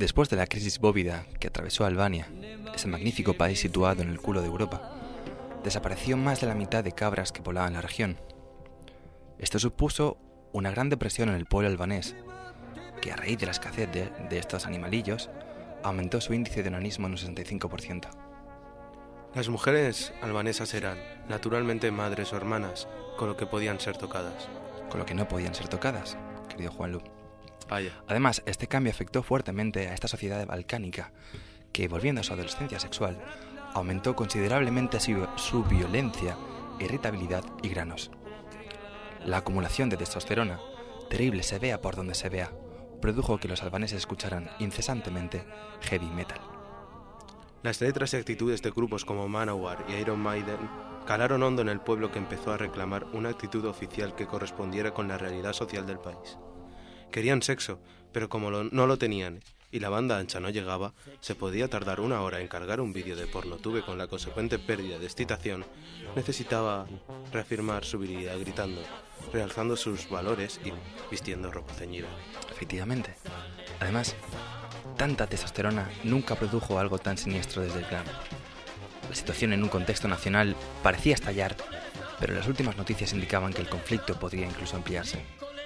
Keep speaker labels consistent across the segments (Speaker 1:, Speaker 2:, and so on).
Speaker 1: Después de la crisis bóvida que atravesó Albania, ese magnífico país situado en el culo de Europa, desapareció más de la mitad de cabras que poblaban la región. Esto supuso una gran depresión en el pueblo albanés, que a raíz de la escasez de estos animalillos, aumentó su índice de onanismo en un 65%.
Speaker 2: Las mujeres albanesas eran, naturalmente, madres o hermanas, con lo que podían ser tocadas.
Speaker 1: Con lo que no podían ser tocadas, querido Juanlu.
Speaker 2: Vaya.
Speaker 1: Además, este cambio afectó fuertemente a esta sociedad balcánica, que, volviendo a su adolescencia sexual, aumentó considerablemente su violencia, irritabilidad y granos. La acumulación de testosterona, terrible se vea por donde se vea, produjo que los albaneses escucharan incesantemente heavy metal.
Speaker 2: Las letras y actitudes de grupos como Manowar y Iron Maiden calaron hondo en el pueblo, que empezó a reclamar una actitud oficial que correspondiera con la realidad social del país. Querían sexo, pero como no lo tenían y la banda ancha no llegaba, se podía tardar 1 hora en cargar un vídeo de pornotube con la consecuente pérdida de excitación. Necesitaba reafirmar su virilidad gritando, realzando sus valores y vistiendo ropa ceñida.
Speaker 1: Efectivamente. Además, tanta testosterona nunca produjo algo tan siniestro desde el clan. La situación en un contexto nacional parecía estallar, pero las últimas noticias indicaban que el conflicto podría incluso ampliarse.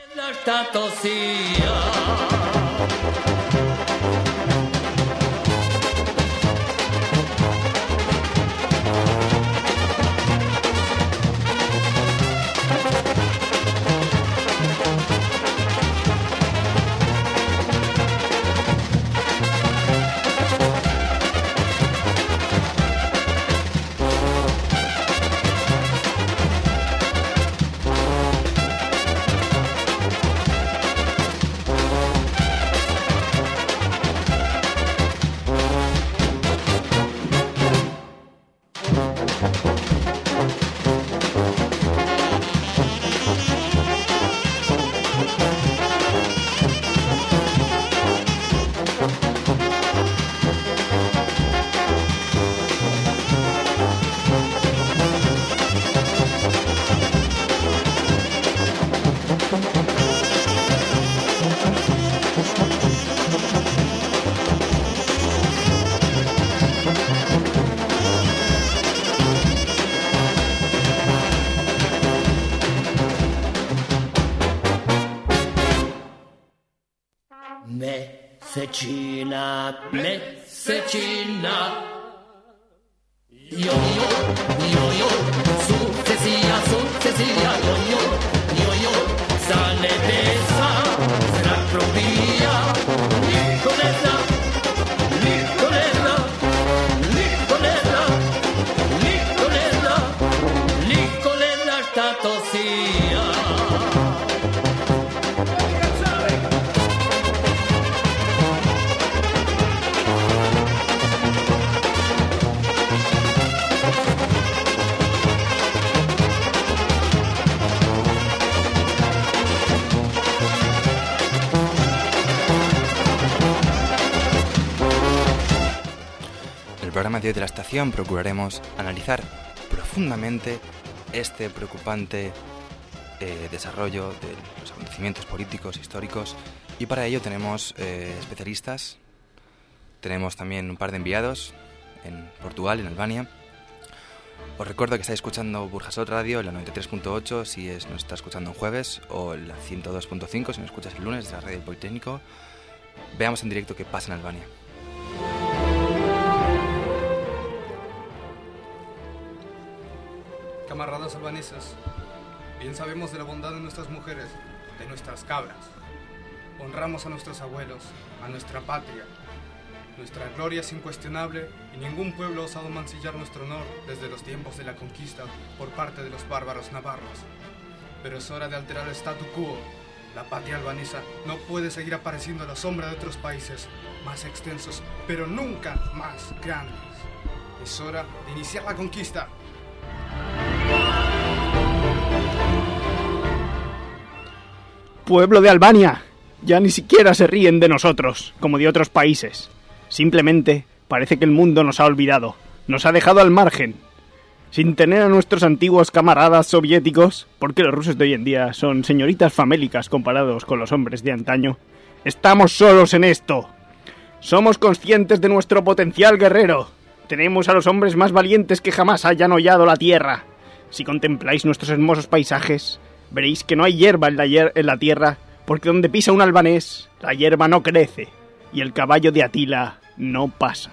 Speaker 3: Mesecina, yo, sucesia, yo, sale besa, stratropia, Nicoletta, statosia.
Speaker 1: En el programa de hoy de la estación procuraremos analizar profundamente este preocupante desarrollo de los acontecimientos políticos, históricos, y para ello tenemos especialistas, tenemos también un par de enviados en Portugal, en Albania. Os recuerdo que estáis escuchando Burjasot Radio, la 93.8 si nos está escuchando un jueves, o la 102.5 si nos escuchas el lunes, de la Radio del Politécnico. Veamos en directo qué pasa en Albania.
Speaker 4: Camaradas albanesas, bien sabemos de la bondad de nuestras mujeres, de nuestras cabras. Honramos a nuestros abuelos, a nuestra patria. Nuestra gloria es incuestionable y ningún pueblo ha osado mancillar nuestro honor desde los tiempos de la conquista por parte de los bárbaros navarros. Pero es hora de alterar el statu quo. La patria albanesa no puede seguir apareciendo a la sombra de otros países más extensos, pero nunca más grandes. Es hora de iniciar la conquista.
Speaker 5: Pueblo de Albania, ya ni siquiera se ríen de nosotros, como de otros países. Simplemente parece que el mundo nos ha olvidado, nos ha dejado al margen. Sin tener a nuestros antiguos camaradas soviéticos, porque los rusos de hoy en día son señoritas famélicas comparados con los hombres de antaño, estamos solos en esto. Somos conscientes de nuestro potencial guerrero. Tenemos a los hombres más valientes que jamás hayan hollado la tierra. Si contempláis nuestros hermosos paisajes, veréis que no hay hierba en la tierra, porque donde pisa un albanés, la hierba no crece, y el caballo de Atila no pasa.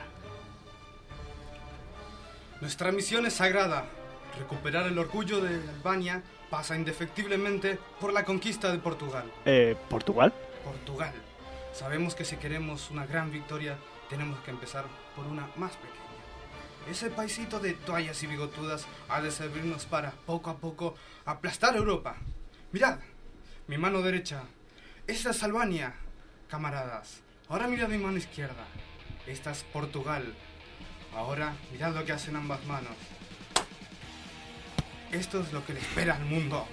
Speaker 4: Nuestra misión es sagrada. Recuperar el orgullo de Albania pasa indefectiblemente por la conquista de Portugal.
Speaker 5: ¿Portugal?
Speaker 4: Portugal. Sabemos que si queremos una gran victoria, tenemos que empezar por una más pequeña. Ese paisito de toallas y bigotudas ha de servirnos para, poco a poco, aplastar Europa. Mirad, mi mano derecha. Esta es Albania, camaradas. Ahora mirad mi mano izquierda. Esta es Portugal. Ahora mirad lo que hacen ambas manos. Esto es lo que le espera al mundo.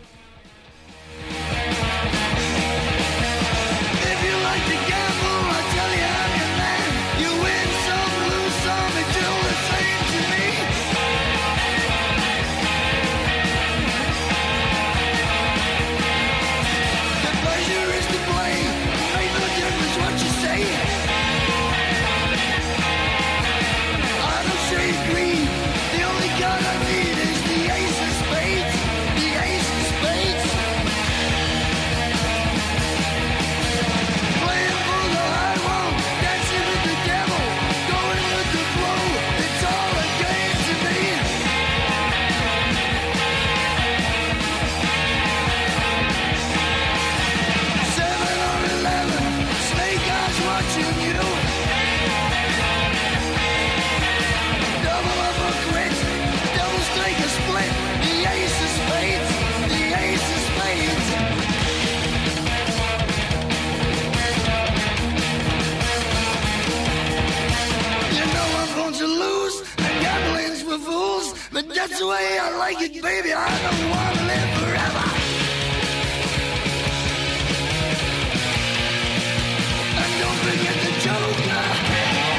Speaker 3: That's the way I like it, baby. I don't want to live forever. And don't forget the Joker.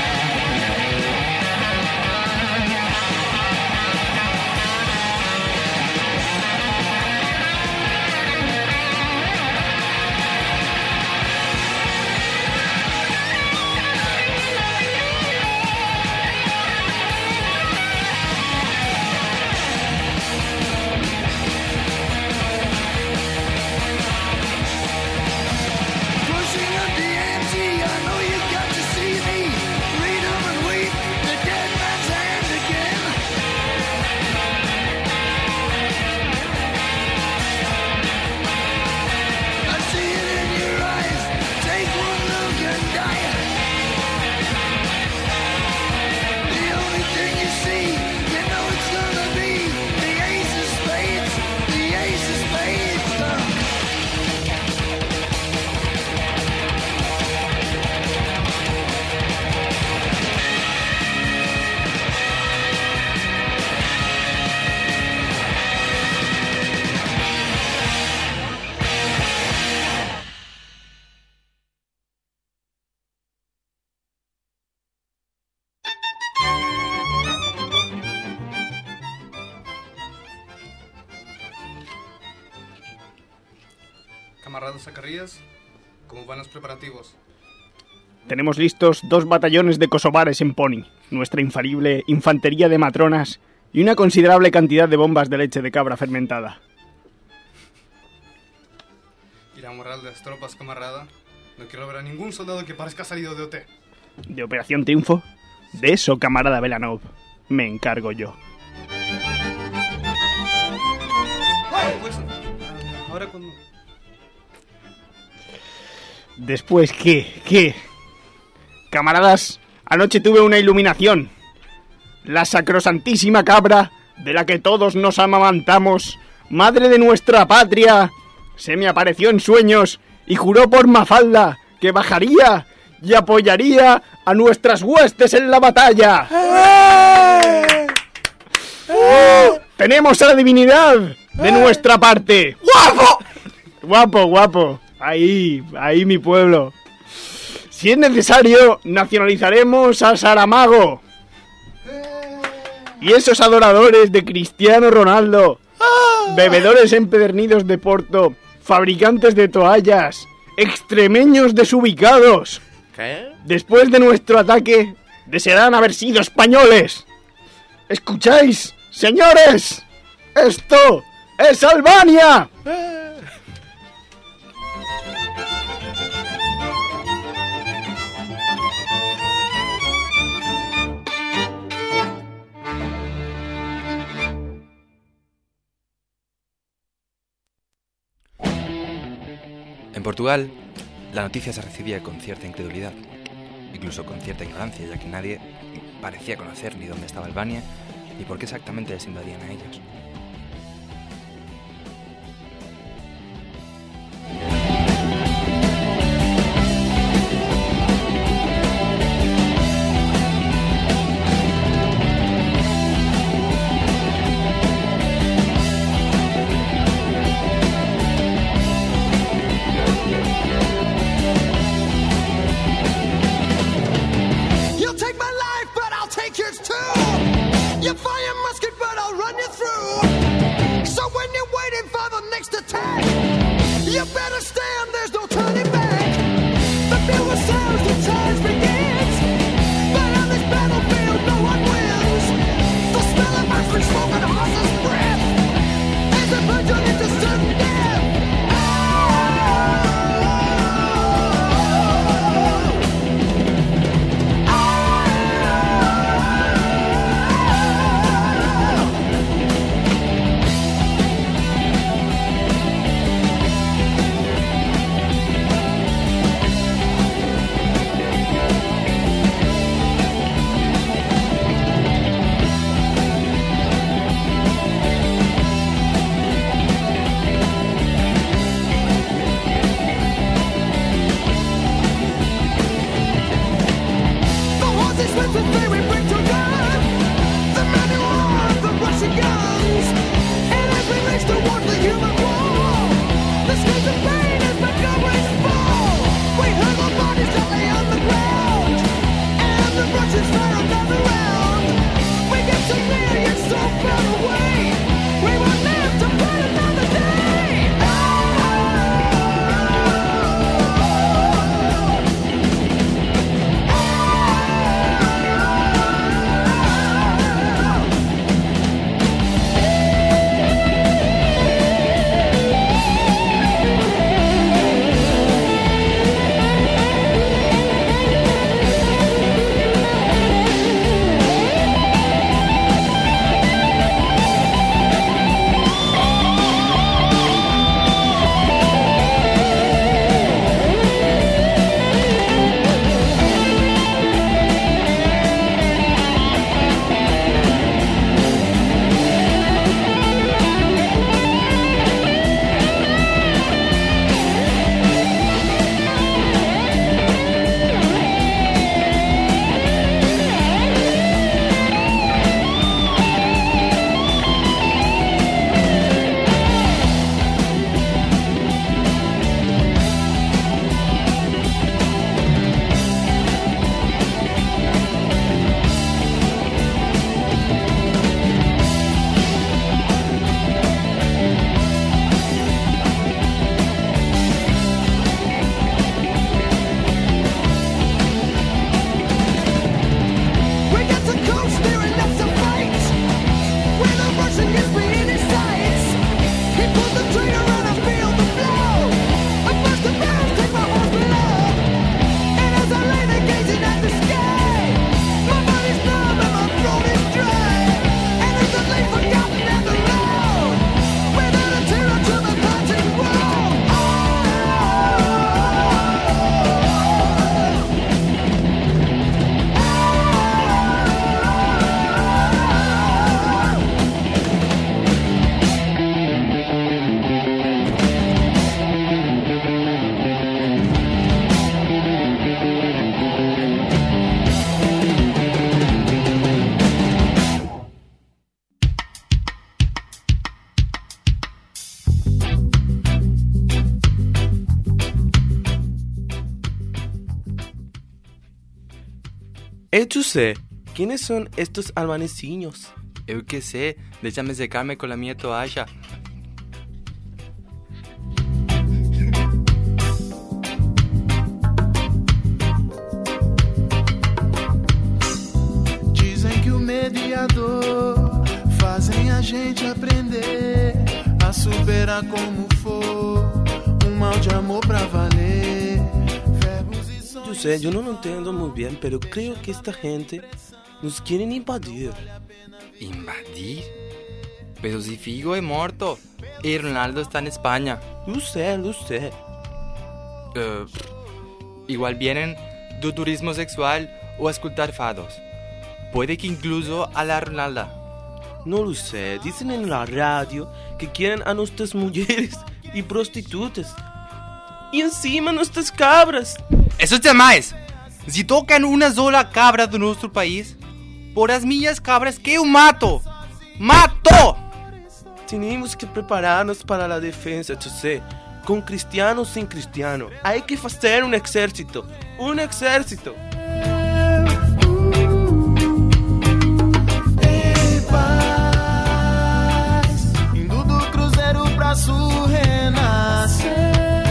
Speaker 4: Camaradas Zacarías, ¿cómo van los preparativos?
Speaker 5: Tenemos listos 2 batallones de kosovares en Pony, nuestra infalible infantería de matronas y una considerable cantidad de bombas de leche de cabra fermentada.
Speaker 4: ¿Y la moral de las tropas, camarada? No quiero ver a ningún soldado que parezca salido de OT.
Speaker 5: ¿De Operación Triunfo? De eso, camarada Belanov, me encargo yo.
Speaker 4: Pues, ahora cuando...
Speaker 5: Después, ¿qué? Camaradas, anoche tuve una iluminación. La sacrosantísima cabra, de la que todos nos amamantamos, madre de nuestra patria, se me apareció en sueños y juró por Mafalda que bajaría y apoyaría a nuestras huestes en la batalla. ¡Tenemos a la divinidad de nuestra parte! ¡Guapo! ¡Guapo! Ahí mi pueblo. Si es necesario, nacionalizaremos a Saramago. Y esos adoradores de Cristiano Ronaldo, bebedores empedernidos de Porto, fabricantes de toallas, extremeños desubicados,
Speaker 2: ¿Qué?
Speaker 5: Después de nuestro ataque, desearán haber sido españoles. ¿Escucháis, señores? ¡Esto es Albania!
Speaker 1: En Portugal, la noticia se recibía con cierta incredulidad, incluso con cierta ignorancia, ya que nadie parecía conocer ni dónde estaba Albania ni por qué exactamente les invadían a ellos.
Speaker 3: You'll take my life, but I'll take yours too. You fire musket, but I'll run you through. So when you're waiting for the next attack, you better stand, there's no turning back. The bugle sounds, the charge begins. But on this battlefield, no one wins. The smell of ice smoke and horse's breath as they plunge on into sudden death.
Speaker 2: ¿Tú sé quiénes son estos albanesiños?
Speaker 1: Eu que sé, déjame secarme con la mía toalla.
Speaker 6: superar como for, mal de amor pra valer.
Speaker 2: Yo sé, yo no lo entiendo muy bien, pero creo que esta gente nos quieren invadir.
Speaker 1: ¿Invadir? Pero si Figo es muerto y Ronaldo está en España.
Speaker 2: Lo sé.
Speaker 1: Igual vienen de turismo sexual o a escuchar fados. Puede que incluso a la Ronalda.
Speaker 2: No lo sé, dicen en la radio que quieren a nuestras mujeres y prostitutas. Y encima nuestras cabras.
Speaker 1: Eso es demais. Si tocan una sola cabra de nuestro país, por las millas cabras que yo mato. ¡Mato!
Speaker 2: Tenemos que prepararnos para la defensa, yo sé. Con cristiano o sin cristiano. Hay que hacer un ejército. Un ejército.
Speaker 6: Indo do cruzeiro pra sul renascer.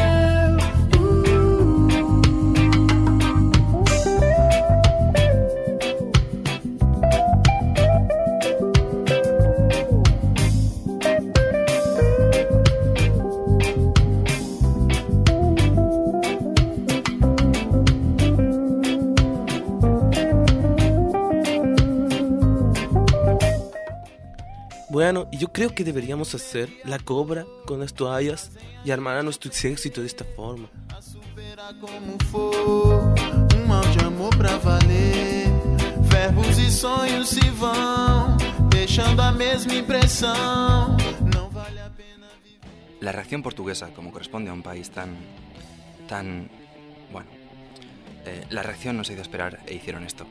Speaker 2: Bueno, yo creo que deberíamos hacer la cobra con las toallas y armar a nuestro ejército de esta forma.
Speaker 6: Como for, mal de amor pra valer. Verbos e sonhos se vão, deixando a mesma impressão. Não vale a pena viver.
Speaker 1: La reacción portuguesa, como corresponde a un país tan bueno, la reacción no se hizo esperar e hicieron esto.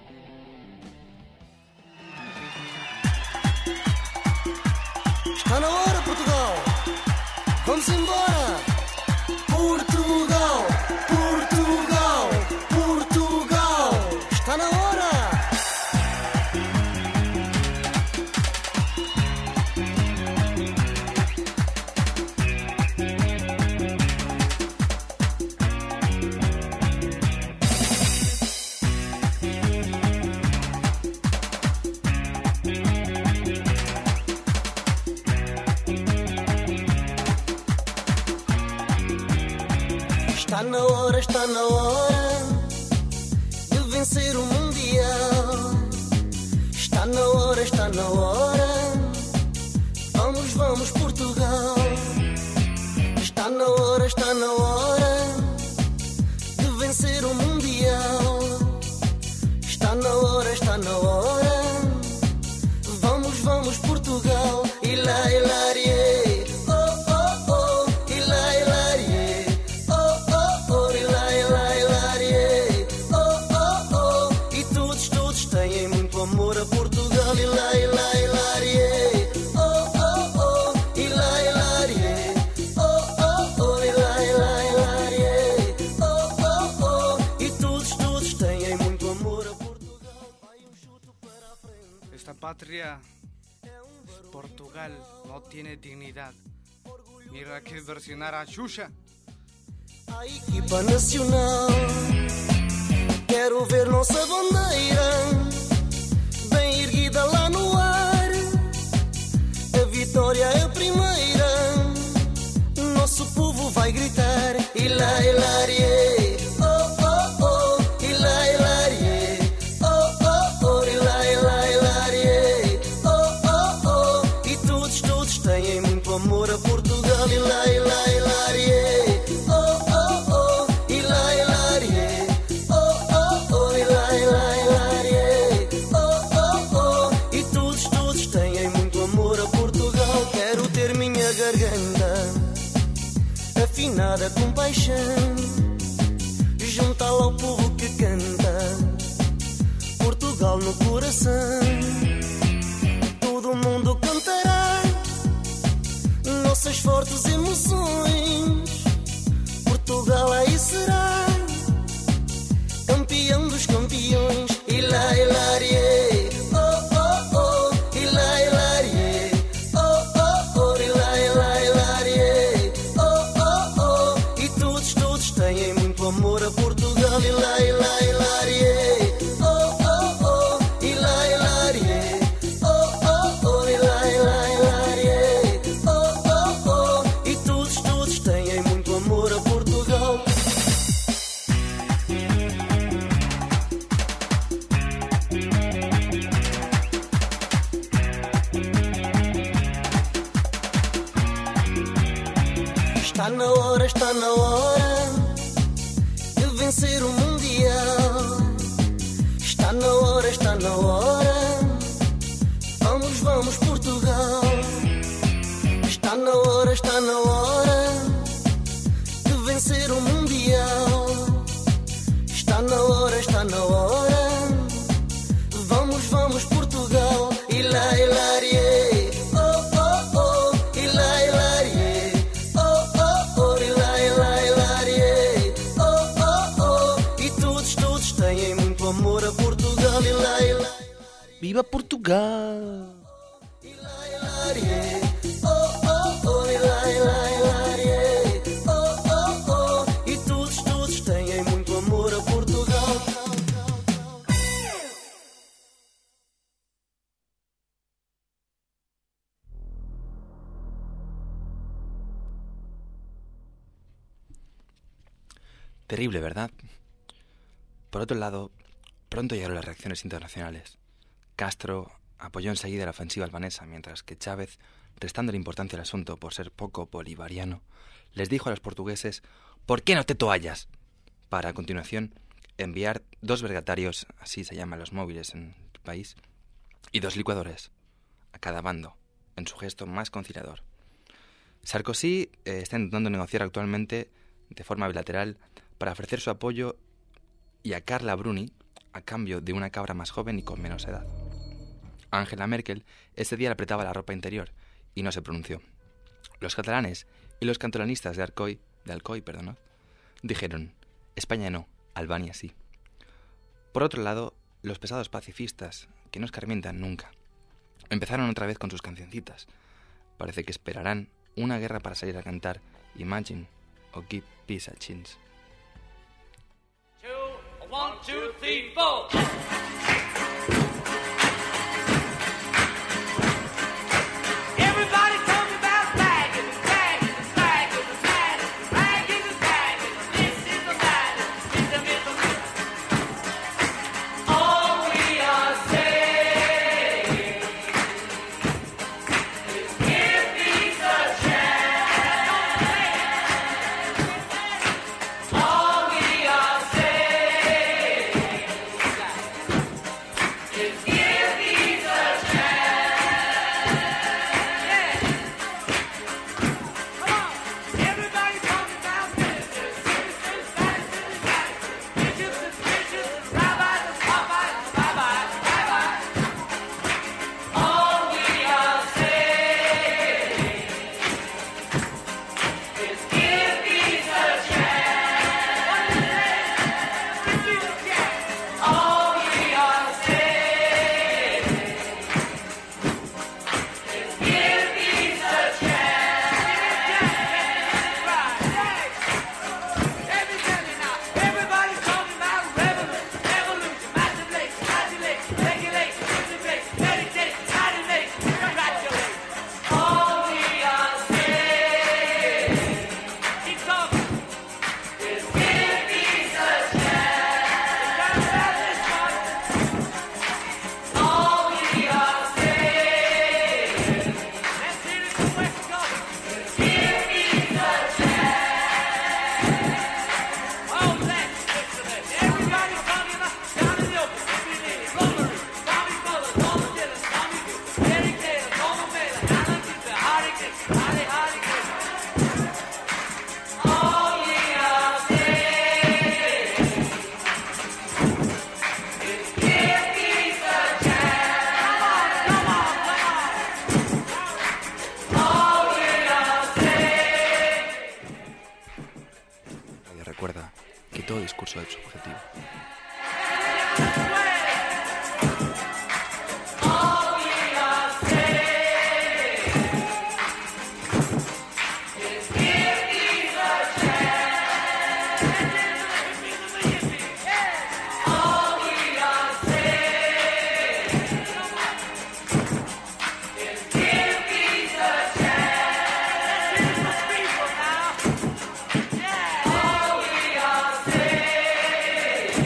Speaker 3: Está na hora, Portugal! Vamos embora! Portugal! Portugal! Portugal! Está na hora! Está na hora de vencer o Mundial. Está na hora, vamos Portugal. Está na hora de vencer o Mundial. Está na hora, vamos Portugal. Hilarie, oh, hilarie, oh, hilarie, oh, e todos têm muito amor a Portugal. Hilarie, oh, hilarie, oh, hilarie, oh, e todos têm muito amor a Portugal. Vai um chute para a frente.
Speaker 4: Esta patria, Portugal, no tiene dignidad. Mira que versionar a Xuxa.
Speaker 3: A equipa nacional, quero ver nossa bandeira bem erguida lá no ar. A vitória é a primeira, nosso povo vai gritar. Hilarie, oh, hilarie, oh, hilarie, oh, e todos têm muito amor a Portugal. Hilarie, e todos têm muito amor a Portugal. Quero ter minha garganta afinada com paixão, juntá-la ao povo que canta Portugal no coração. Todo mundo cantará nossas fortes emoções. Portugal aí será campeão dos campeões. Hilarie, oh, hilarie, oh, hilarie, oh, e todos têm muito amor a Portugal. Hilarie, oh, hilarie, oh, hilarie, Está na hora de vencer o Mundial. Está na hora, vamos Portugal. Está na hora de vencer o Mundial. Está na hora, vamos Portugal. Hilarie, oh, oh, oh, hilarie, oh, oh, oh, hilarie, oh, oh, oh. E todos têm muito amor a Portugal. Hilarie,
Speaker 2: ¡Viva Portugal!
Speaker 3: hilarie, oh, oh, oh, hilarie, oh, oh, oh. E todos têm muito amor a Portugal.
Speaker 1: Terrible, ¿verdad? Por otro lado, pronto llegaron las reacciones internacionales. Castro apoyó enseguida la ofensiva albanesa, mientras que Chávez, restándole importancia al asunto por ser poco bolivariano, les dijo a los portugueses: ¿por qué no te toallas? Para, a continuación, enviar 2 vergatarios, así se llaman los móviles en el país, y 2 licuadores a cada bando, en su gesto más conciliador. Sarkozy está intentando negociar actualmente de forma bilateral para ofrecer su apoyo y a Carla Bruni a cambio de una cabra más joven y con menos edad. Angela Merkel ese día le apretaba la ropa interior y no se pronunció. Los catalanes y los catalanistas de Alcoy, dijeron: España no, Albania sí. Por otro lado, los pesados pacifistas, que no escarmientan nunca, empezaron otra vez con sus cancioncitas. Parece que esperarán una guerra para salir a cantar Imagine o Give Peace a Chance.
Speaker 7: 1, 2, 3, 4. Everybody talking about flagging, flagging, flagging, flagging, flagging, flagging. This is the matter, this is the matter. All we are saying is give peace a chance. All we are saying is give peace a chance. Come on, everybody talking about ministers, citizens, bishops and bishops, rabbis and rabbis. All we are saying is give peace a chance. All we are saying is give peace a chance. Everybody's talking about revolution, masturbation, regulation, meditation, congratulations. All we are saying, keep talking, is give peace a chance. All we are saying, let's hear it from West Coast, give peace a chance. Oh, let's listen to this. Everybody's talking about down in the open, Rotary, Bobby Muller, Norman Dillon, Tommy Good, Derek Taylor, Norman Mailer, Alan Cooper, Harry Dixon, Harry Dixon. All we are saying is give peace a chance. Come on. All we are saying.
Speaker 1: Radio recuerda que todo discurso es subjetivo.
Speaker 7: All we are saying is give peace a chance. All we are saying is give peace a chance. All we are saying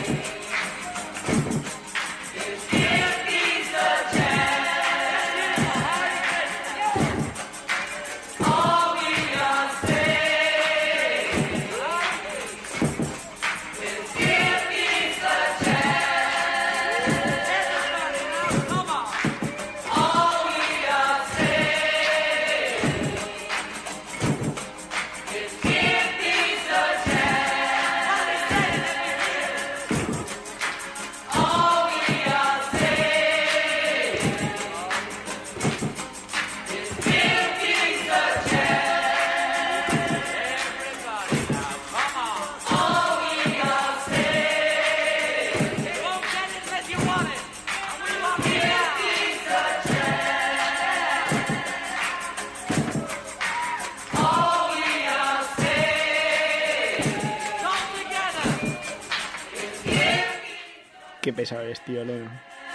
Speaker 5: Qué pesado eres, tío, Lennon.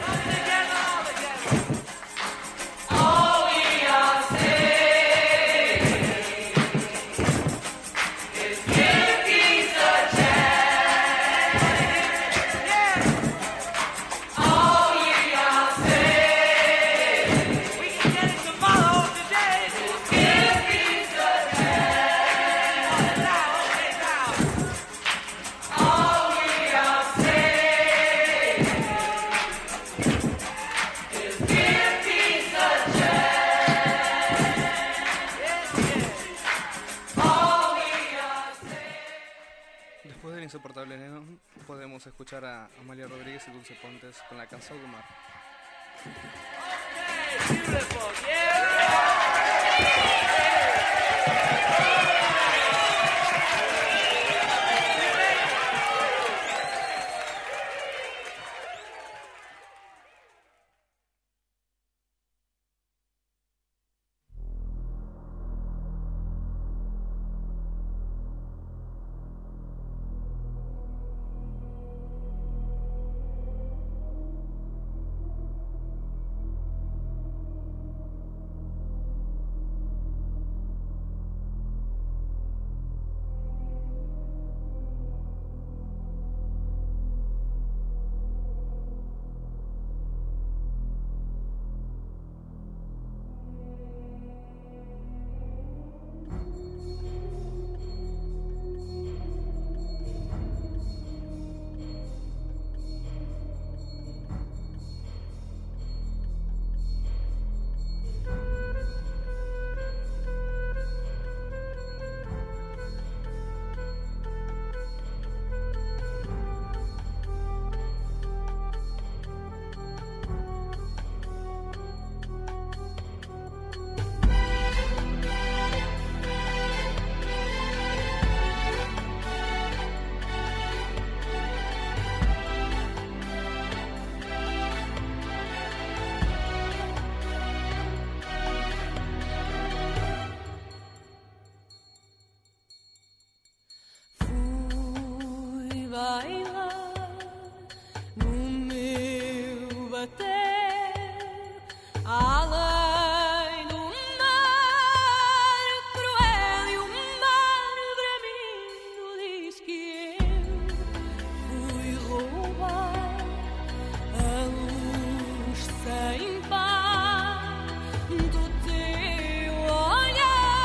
Speaker 4: Después del insoportable Lennon, podemos escuchar a Amalia Rodríguez y Dulce Pontes con la canción del mar.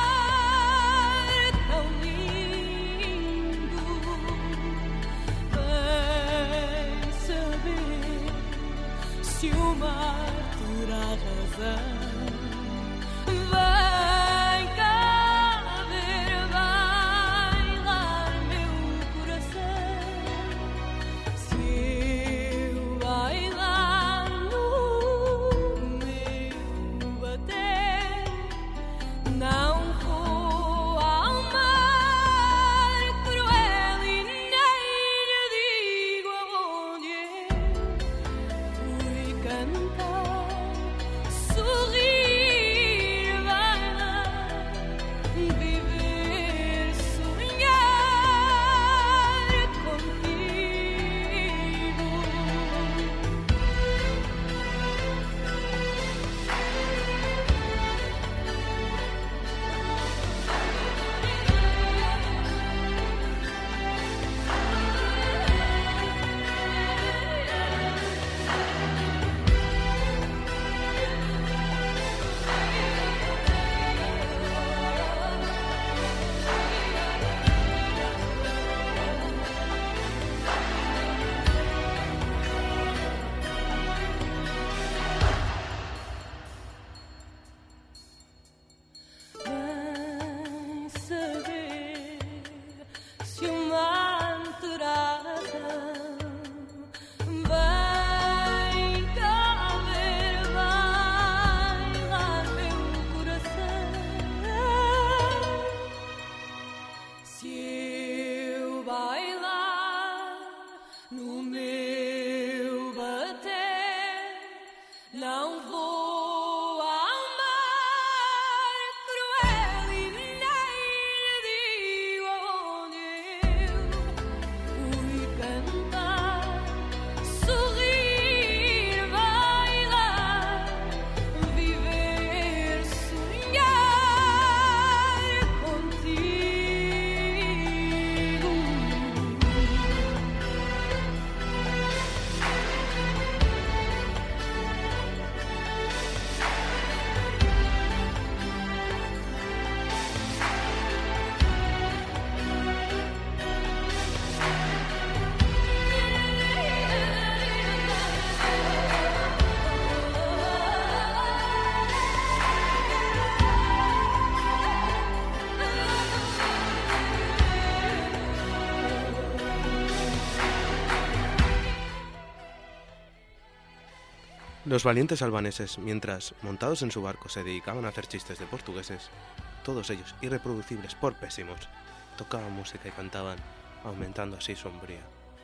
Speaker 8: But
Speaker 2: Los valientes albaneses, mientras, montados en su barco, se dedicaban a hacer chistes de portugueses, todos ellos irreproducibles por pésimos, tocaban música y cantaban, aumentando así su hombría.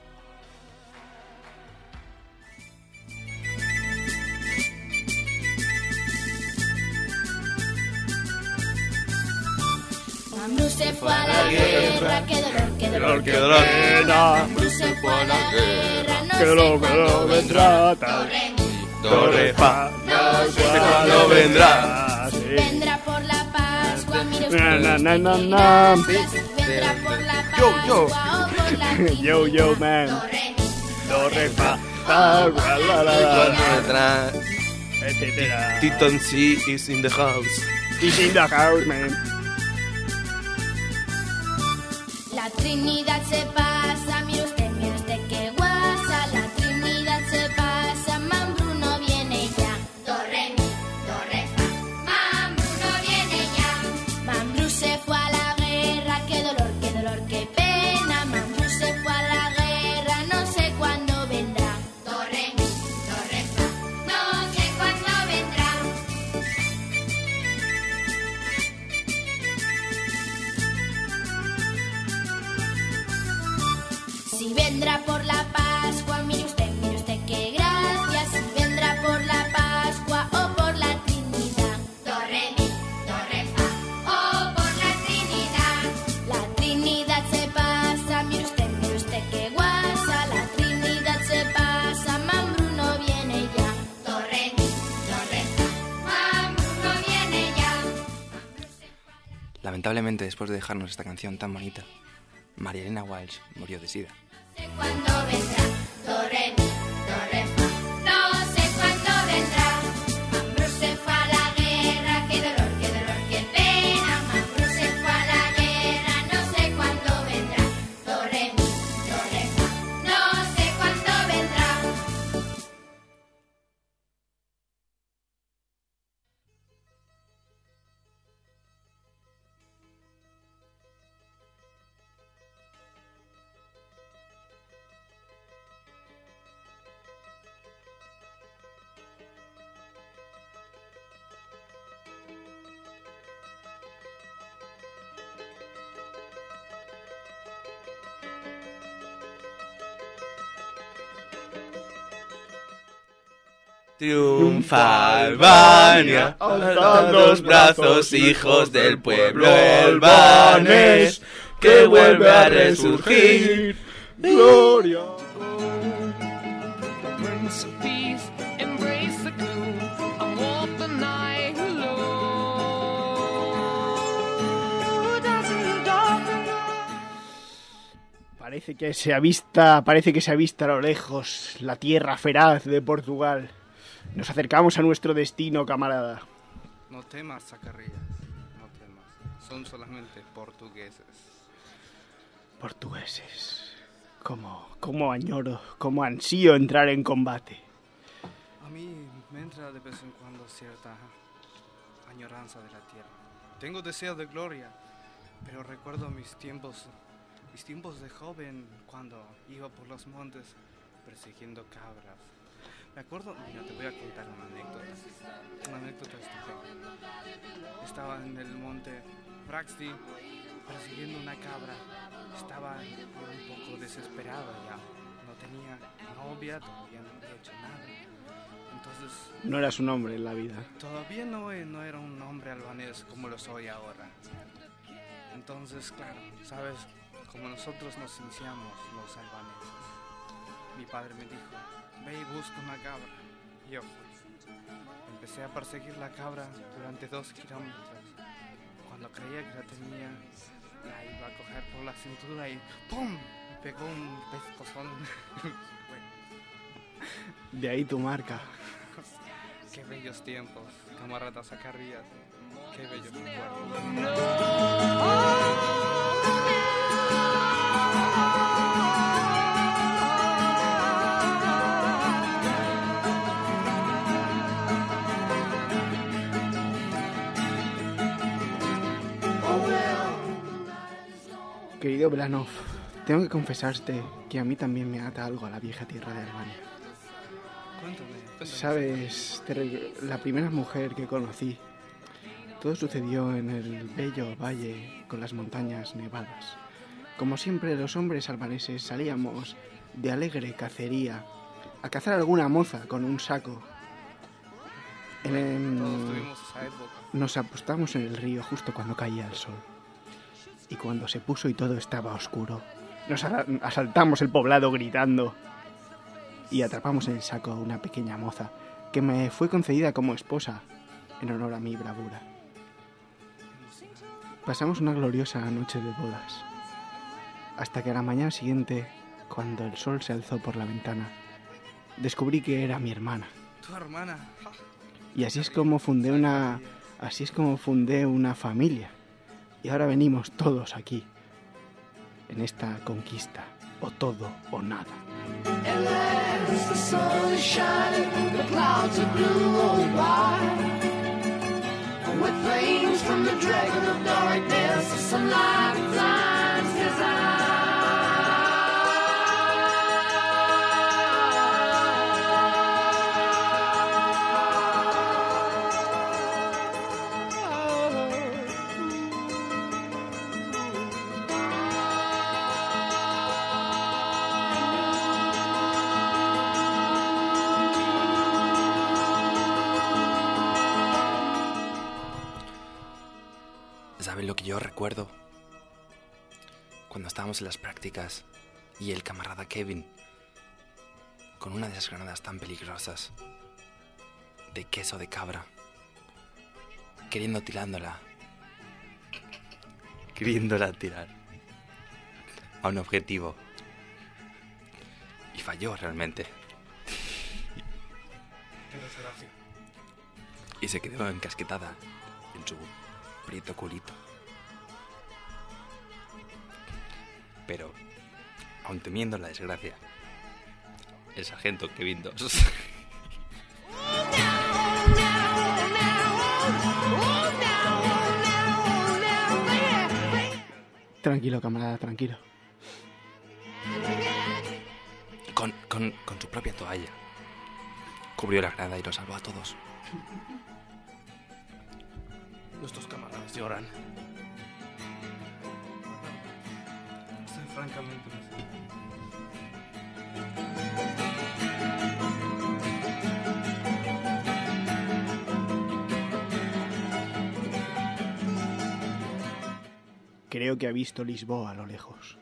Speaker 8: Mambrú se fue a la guerra, qué dolor, qué dolor,
Speaker 5: qué dolor.
Speaker 8: Mambrú se fue a la guerra, no
Speaker 5: Que
Speaker 8: sé
Speaker 5: lo
Speaker 8: cuándo
Speaker 5: vendrá,
Speaker 8: vendrá.
Speaker 5: tal.
Speaker 2: Do, re, fa,
Speaker 8: No sé
Speaker 2: cuándo vendrá.
Speaker 8: Vendrá por la Pascua, mire usted.
Speaker 5: Na, na, na, na.
Speaker 8: Vendrá por la
Speaker 2: Yo, yo.
Speaker 8: Pascua o por la
Speaker 5: Yo, yo, man.
Speaker 8: Do, re,
Speaker 5: Do, re, fa, fa, la, la, la, la, etcétera.
Speaker 2: Titan C is in the house.
Speaker 5: It's in the house, man.
Speaker 8: La Trinidad se pasa, mire usted qué guasa. La Trinidad se pasa, Mambrú no viene ya. Do, re, mi, do, re, fa. Mambrú no viene ya. Mambrú se fue a la guerra, qué pena. Mambrú se fue a la guerra, no sé cuándo vendrá. Do, re, mi, do, re, fa. No sé cuándo vendrá. Si vendrá por la Pascua, mire usted qué gracia. Si vendrá por la Pascua o por la Trinidad. Do, re, mi, do, re, fa. O por la Trinidad. La Trinidad se pasa, mire usted qué guasa. La Trinidad se pasa, Mambrú no viene ya. Do, re, mi, do, re, fa. Mambrú no viene ya.
Speaker 1: Lamentablemente, después de dejarnos esta canción tan bonita, María Elena Walsh murió de sida.
Speaker 8: No sé cuándo vendrá. Do, re, mi, do, re, fa. No sé cuándo vendrá. Mambrú se fue a la guerra, qué dolor, qué pena. Mambrú se fue a la guerra, no sé cuándo vendrá. Do, re, mi, do, re, fa. No sé cuándo vendrá.
Speaker 2: Triunfa Albania, alzad los brazos, hijos del pueblo albanés, que vuelve a resurgir.
Speaker 5: Gloria.
Speaker 7: Prince of Peace, embrace the gloom and walk the night alone.
Speaker 5: Parece que se avista a lo lejos la tierra feraz de Portugal. Nos acercamos a nuestro destino, camarada.
Speaker 4: No temas, Zacarías, no temas. Son solamente portugueses.
Speaker 5: Portugueses. Cómo añoro, cómo ansío entrar en combate.
Speaker 4: A mí me entra de vez en cuando cierta añoranza de la tierra. Tengo deseo de gloria, pero recuerdo mis tiempos de joven cuando iba por los montes persiguiendo cabras. Me acuerdo, mira, te voy a contar una anécdota estupenda. Estaba en el monte Braxti persiguiendo una cabra. Estaba un poco desesperado ya. No tenía novia, todavía no había hecho nada. Entonces,
Speaker 5: No eras un hombre en la vida.
Speaker 4: todavía no era un hombre albanés como lo soy ahora. Entonces, claro, sabes, como nosotros nos iniciamos los albaneses, mi padre me dijo, ve y busca una cabra. Y yo fui. Empecé a perseguir la cabra durante 2 kilómetros. Cuando creía que la tenía, la iba a coger por la cintura y ¡pum! Me pegó un pescozón. Bueno,
Speaker 5: De ahí tu marca.
Speaker 4: qué bellos tiempos, camarada Zacarías. Qué bellos recuerdos.
Speaker 5: Querido Blanov, tengo que confesarte que a mí también me ata algo a la vieja tierra de Albania.
Speaker 4: Cuéntame.
Speaker 5: Sabes, la primera mujer que conocí, todo sucedió en el bello valle con las montañas nevadas. Como siempre, los hombres albaneses salíamos de alegre cacería a cazar alguna moza con un saco.
Speaker 4: Todos tuvimos esa época.
Speaker 5: Nos apostamos en el río justo cuando caía el sol. Y cuando se puso y todo estaba oscuro, nos asaltamos el poblado gritando y atrapamos en el saco a una pequeña moza que me fue concedida como esposa en honor a mi bravura. Pasamos una gloriosa noche de bodas, hasta que a la mañana siguiente, cuando el sol se alzó por la ventana, descubrí que era mi hermana.
Speaker 4: Tu hermana.
Speaker 5: Y así es como fundé una familia. Y ahora venimos todos aquí, en esta conquista, o todo o nada.
Speaker 3: And as the sun is shining, the clouds are blue roll by. With flames from the dragon of darkness, it's a lifetime's
Speaker 1: ¿Saben lo que yo recuerdo? Cuando estábamos en las prácticas y el camarada Kevin, con una de esas granadas tan peligrosas, de queso de cabra, queriéndola tirar a un objetivo. Y falló realmente.
Speaker 4: Qué desgracia.
Speaker 1: Y se quedó encasquetada en su prieto culito. Pero, aun temiendo la desgracia, el sargento Kevin 2
Speaker 5: Tranquilo, camarada, tranquilo.
Speaker 1: con su propia toalla cubrió la grada y nos salvó a todos.
Speaker 2: Nuestros camaradas lloran.
Speaker 4: Estoy francamente emocionado.
Speaker 5: Creo que ha visto Lisboa a lo lejos.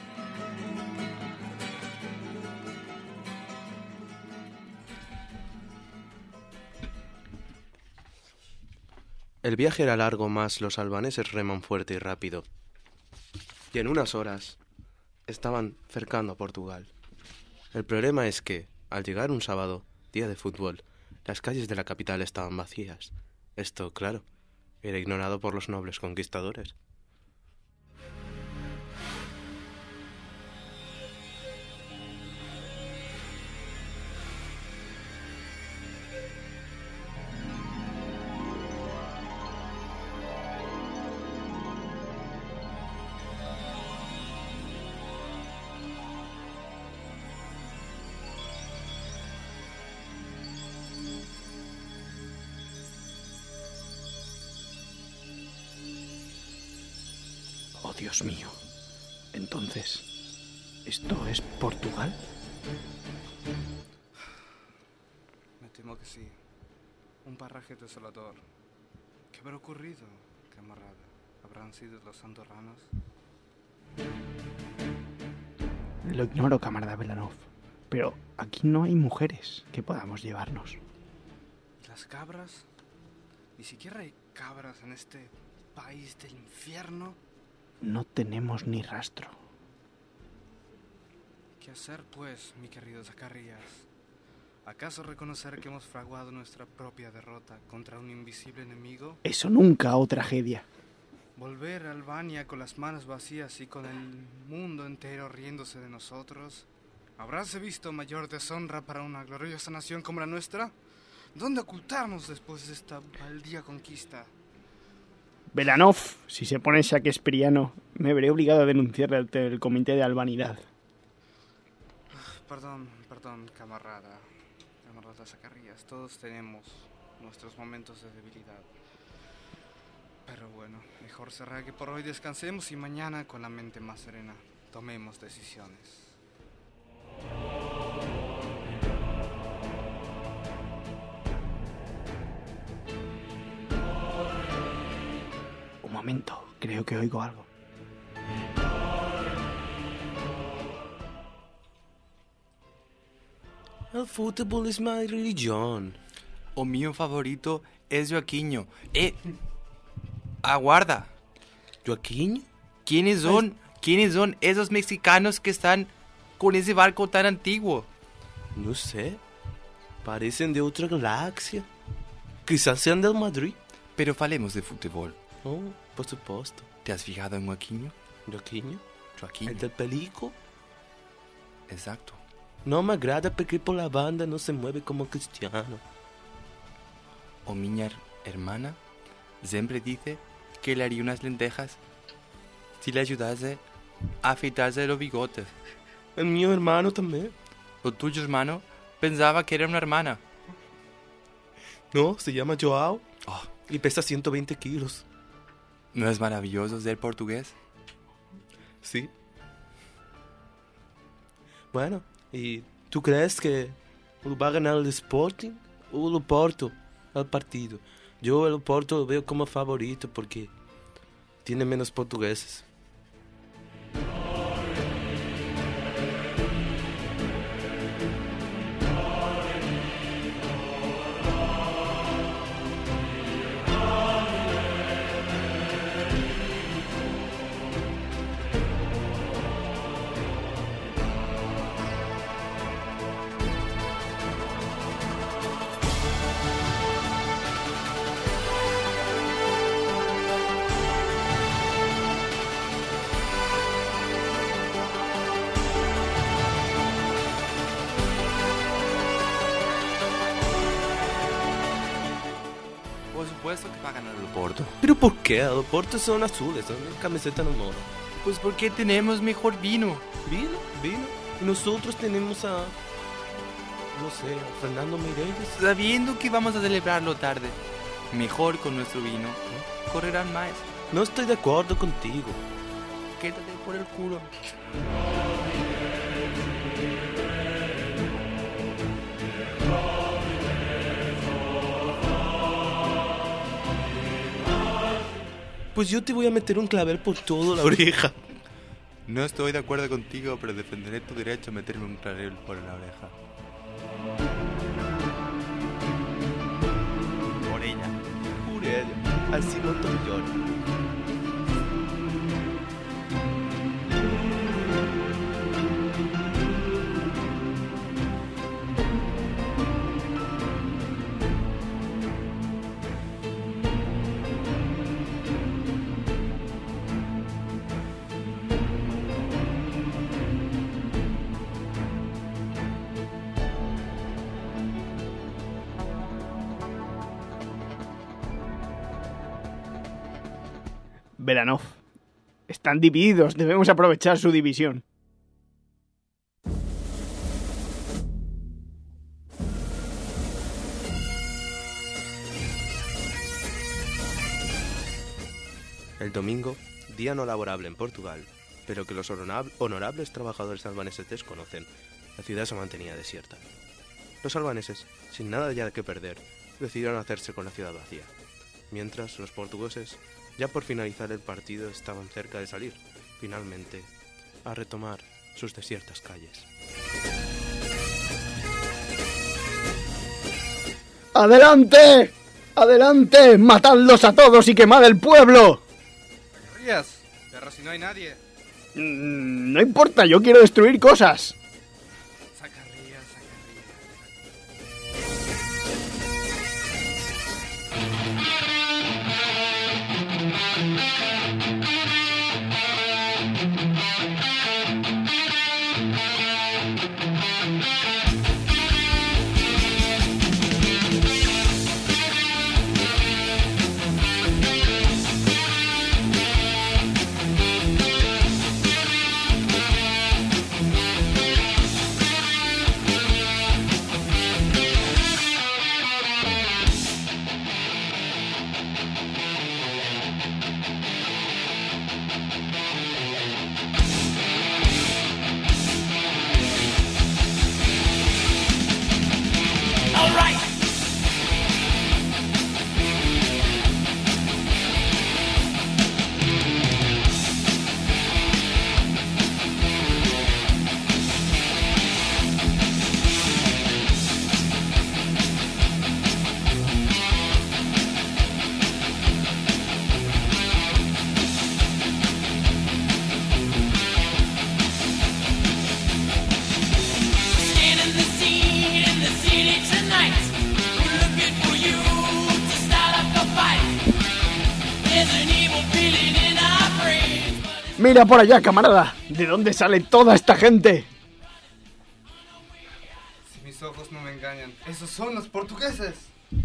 Speaker 2: El viaje era largo, mas los albaneses reman fuerte y rápido. Y en unas horas estaban cercando a Portugal. El problema es que, al llegar un sábado, día de fútbol, las calles de la capital estaban vacías. Esto, claro, era ignorado por los nobles conquistadores.
Speaker 5: Oh, Dios mío. Entonces, ¿esto es Portugal?
Speaker 4: Me temo que sí. Un paraje desolador. ¿Qué habrá ocurrido, camarada? ¿Habrán sido los andorranos?
Speaker 5: Lo ignoro, camarada Belanov. Pero aquí no hay mujeres que podamos llevarnos.
Speaker 4: ¿Y las cabras? ¿Ni siquiera hay cabras en este país del infierno?
Speaker 5: No tenemos ni rastro.
Speaker 4: ¿Qué hacer, pues, mi querido Zacarías? ¿Acaso reconocer que hemos fraguado nuestra propia derrota contra un invisible enemigo?
Speaker 5: Eso nunca, oh tragedia.
Speaker 4: ¿Volver a Albania con las manos vacías y con el mundo entero riéndose de nosotros? ¿Habráse visto mayor deshonra para una gloriosa nación como la nuestra? ¿Dónde ocultarnos después de esta baldía conquista?
Speaker 5: Belanov, si se pone shakespeariano, me veré obligado a denunciarle ante el Comité de Albanidad.
Speaker 4: Perdón, camarada importa, Zacarías. Todos tenemos nuestros momentos de debilidad. Pero bueno, mejor será que por hoy descansemos y mañana, con la mente más serena, tomemos decisiones.
Speaker 5: Un momento, creo que oigo algo.
Speaker 2: El fútbol es mi religión.
Speaker 1: O mío favorito es Joaquinho. Aguarda.
Speaker 2: ¿Joaquín?
Speaker 1: ¿Quiénes son esos mexicanos que están con ese barco tan antiguo?
Speaker 2: No sé. Parecen de otra galaxia. Quizás sean del Madrid.
Speaker 1: Pero falemos de fútbol.
Speaker 2: Oh, por supuesto.
Speaker 1: ¿Te has fijado en Joaquinho?
Speaker 2: ¿Joaquín?
Speaker 1: Joaquinho.
Speaker 2: ¿El del pelico?
Speaker 1: Exacto.
Speaker 2: No me agrada porque por la banda no se mueve como cristiano.
Speaker 1: O mi hermana siempre dice que le haría unas lentejas si le ayudase a afeitarse los bigotes.
Speaker 2: El mío hermano también.
Speaker 1: O tuyo hermano pensaba que era una hermana.
Speaker 2: No, se llama Joao
Speaker 1: Oh,
Speaker 2: y pesa 120 kilos.
Speaker 1: ¿no es maravilloso ser portugués?
Speaker 2: Sí. Bueno, ¿y tú crees que va a ganar el Sporting o el Oporto al partido? Yo el Oporto lo veo como favorito porque tiene menos portugueses.
Speaker 1: Por supuesto que va a ganar el Oporto.
Speaker 2: ¿Pero por qué? El Oporto son azules, son camiseta no mono.
Speaker 1: Pues porque tenemos mejor vino.
Speaker 2: Vino. Y nosotros tenemos a... no sé, a Fernando Meirelles.
Speaker 1: Sabiendo que vamos a celebrarlo tarde, mejor con nuestro vino, correrán más.
Speaker 2: No estoy de acuerdo contigo.
Speaker 1: Quédate por el culo.
Speaker 2: Pues yo te voy a meter un clavel por toda la oreja.
Speaker 1: No estoy de acuerdo contigo, pero defenderé tu derecho a meterme un clavel por la oreja. Por ella.
Speaker 2: Por ella. Así no te lloro.
Speaker 5: Veranov. Están divididos, debemos aprovechar su división.
Speaker 2: El domingo, día no laborable en Portugal, pero que los honorables trabajadores albaneses desconocen, la ciudad se mantenía desierta. Los albaneses, sin nada ya que perder, decidieron hacerse con la ciudad vacía, mientras los portugueses, ya por finalizar el partido, estaban cerca de salir, finalmente, a retomar sus desiertas calles.
Speaker 5: ¡Adelante! ¡Adelante! ¡Matadlos a todos y quemad el pueblo!
Speaker 4: Zacarías, perro, si no hay nadie.
Speaker 5: No importa, yo quiero destruir cosas.
Speaker 4: Zacarías.
Speaker 5: Mira por allá, camarada. ¿De dónde sale toda esta gente?
Speaker 4: Si mis ojos no me engañan, esos son los portugueses.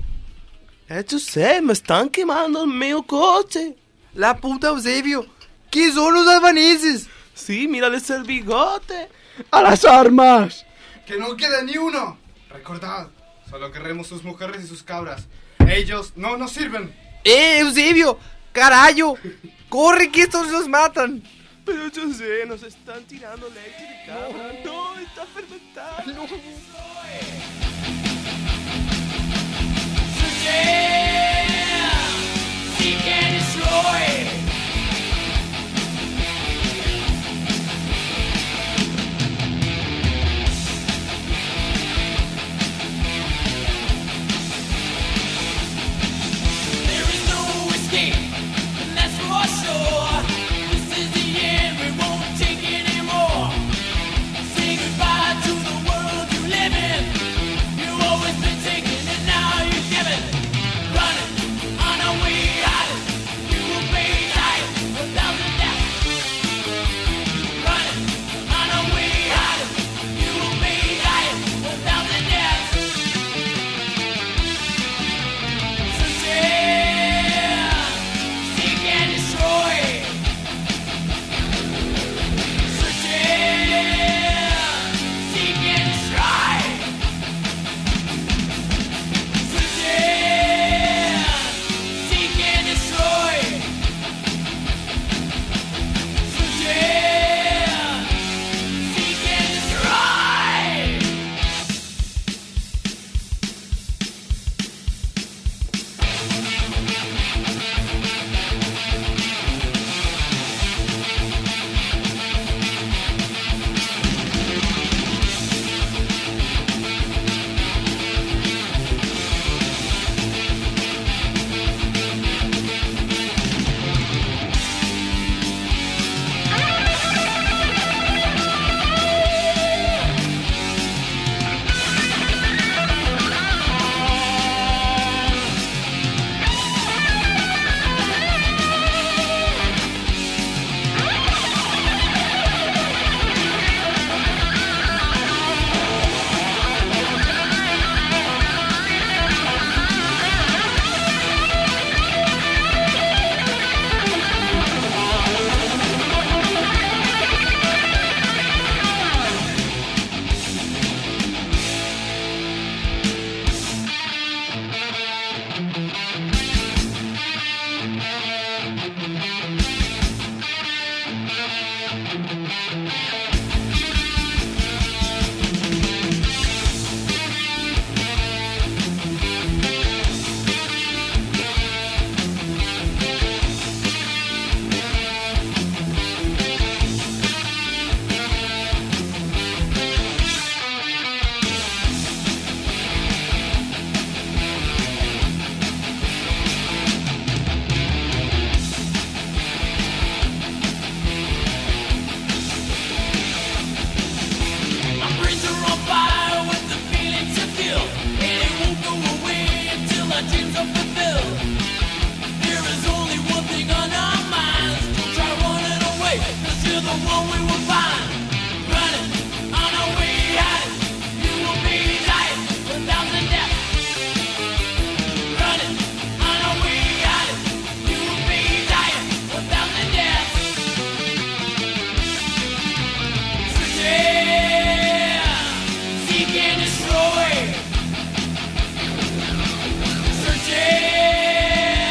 Speaker 2: Yo sé, me están quemando el mío coche.
Speaker 9: La puta, Eusebio. ¿Qué son los albaneses?
Speaker 2: Sí, mírales el bigote.
Speaker 5: ¡A las armas!
Speaker 4: ¡Que no quede ni uno! Recordad, solo queremos sus mujeres y sus cabras. Ellos no nos sirven.
Speaker 9: Eusebio, carajo. Corre que estos nos matan.
Speaker 2: Pero yo sé, nos están tirando leche de cabra. No, está fermentado.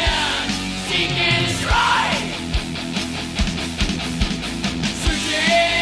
Speaker 10: Seek and destroy.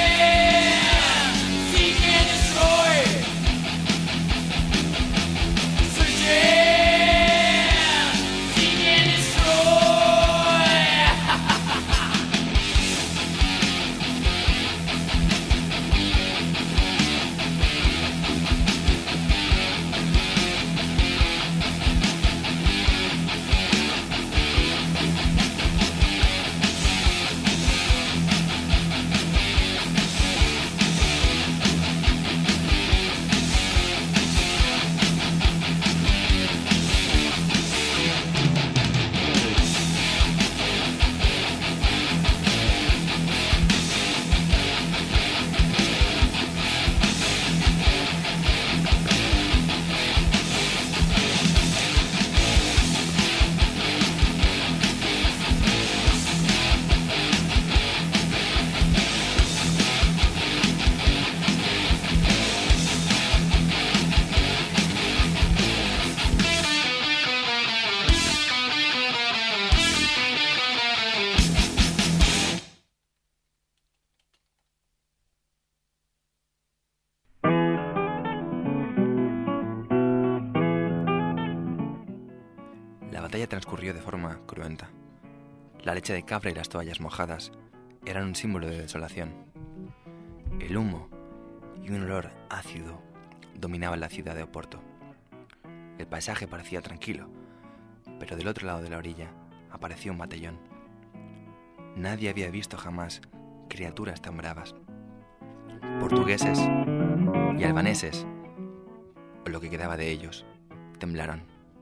Speaker 1: batalla transcurrió de forma cruenta. La leche de cabra y las toallas mojadas eran un símbolo de desolación. El humo y un olor ácido dominaban la ciudad de Oporto. El paisaje parecía tranquilo, pero del otro lado de la orilla apareció un batallón. Nadie había visto jamás criaturas tan bravas. Portugueses y albaneses, o lo que quedaba de ellos, temblaron.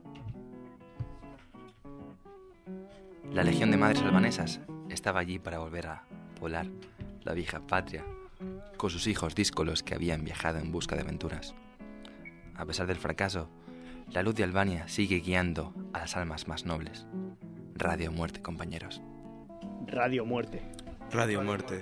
Speaker 1: La legión de madres albanesas estaba allí para volver a poblar la vieja patria con sus hijos díscolos que habían viajado en busca de aventuras. A pesar del fracaso, la luz de Albania sigue guiando a las almas más nobles. Radio Muerte, compañeros.
Speaker 5: Radio Muerte.
Speaker 2: Radio Muerte.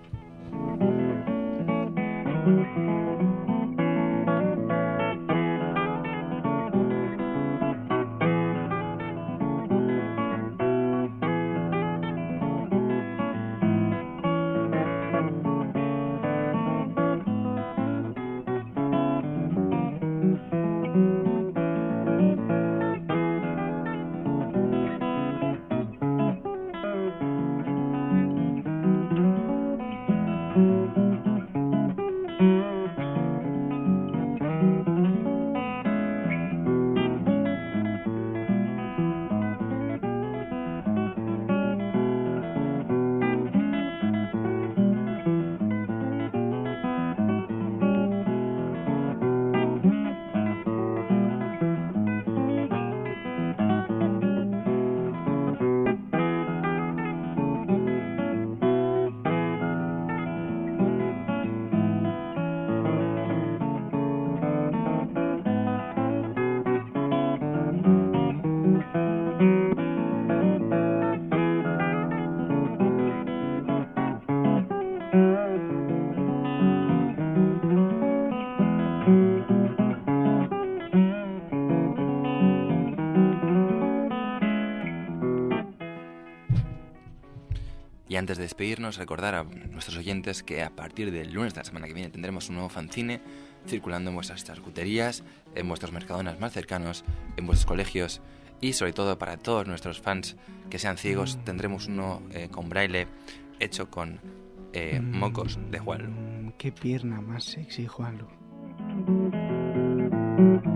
Speaker 1: Y antes de despedirnos, recordar a nuestros oyentes que a partir del lunes de la semana que viene tendremos un nuevo fanzine circulando en vuestras charcuterías, en vuestros mercadonas más cercanos, en vuestros colegios y sobre todo para todos nuestros fans que sean ciegos tendremos uno con braille hecho con mocos de Juanlu.
Speaker 5: Qué pierna más sexy, Juanlu.